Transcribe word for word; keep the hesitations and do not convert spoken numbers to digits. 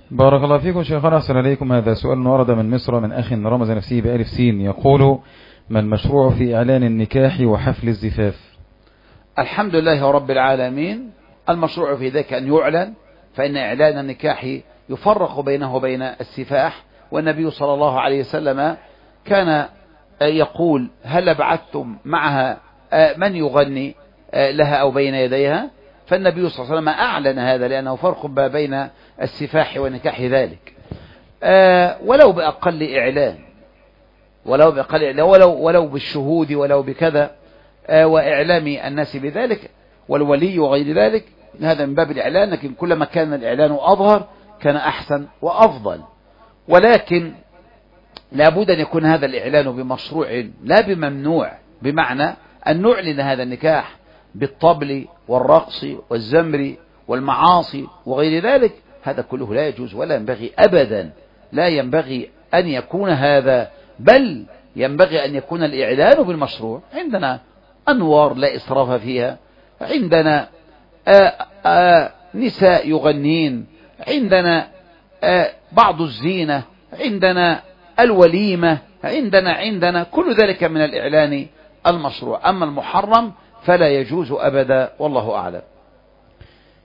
بارك الله فيكم شيخنا، أحسن إليكم. هذا سؤال ورد من مصر من أخ رمز نفسه بألف سين، يقول: ما المشروع في إعلان النكاح وحفل الزفاف؟ الحمد لله رب العالمين. المشروع في ذلك أن يعلن، فإن إعلان النكاح يفرق بينه وبين السفاح، والنبي صلى الله عليه وسلم كان يقول: هل بعثتم معها من يغني لها أو بين يديها؟ فالنبي صلى الله عليه وسلم أعلن هذا، لأنه فرق بين السفاح ونكاح ذلك، ولو بأقل إعلان، ولو بأقل إعلان، ولو, ولو بالشهود، ولو بكذا، وإعلام الناس بذلك والولي وغير ذلك. هذا من باب الإعلان، لكن كلما كان الإعلان أظهر كان أحسن وأفضل. ولكن لابد أن يكون هذا الإعلان بمشروع لا بممنوع، بمعنى أن نعلن هذا النكاح بالطبل والرقص والزمر والمعاصي وغير ذلك. هذا كله لا يجوز ولا ينبغي أبدا، لا ينبغي أن يكون هذا، بل ينبغي أن يكون الإعلان بالمشروع. عندنا أنوار لا إسراف فيها، عندنا آآ آآ نساء يغنين، عندنا بعض الزينة، عندنا الوليمة، عندنا عندنا كل ذلك من الإعلان المشروع. أما المحرم فلا يجوز أبدا، والله أعلم.